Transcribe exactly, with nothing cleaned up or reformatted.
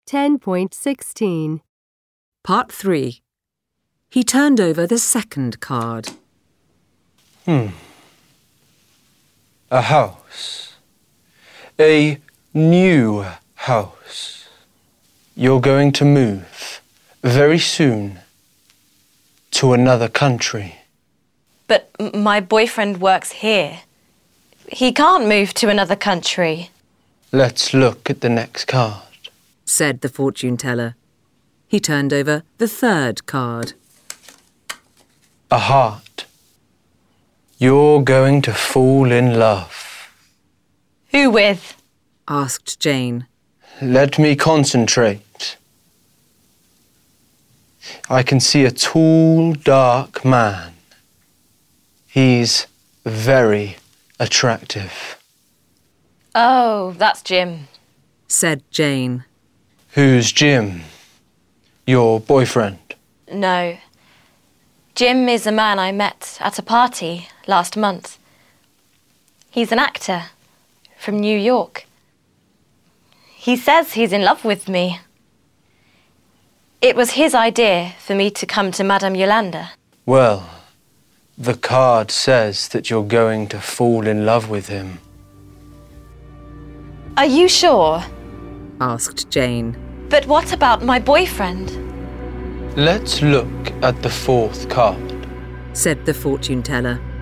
ten point sixteen. Part three. He turned over the second card. Hmm. A house. A new house. You're going to move very soon to another country. But m- my boyfriend works here. He can't move to another country. Let's look at the next card, said the fortune teller. He turned over the third card. A heart. You're going to fall in love. Who with? Asked Jane. Let me concentrate. I can see a tall, dark man. He's very attractive. Oh, that's Jim, said Jane. Who's Jim? Your boyfriend? No. Jim is a man I met at a party last month. He's an actor from New York. He says he's in love with me. It was his idea for me to come to Madame Yolanda. Well, the card says that you're going to fall in love with him. Are you sure? Asked Jane. But what about my boyfriend? Let's look at the fourth card, said the fortune teller.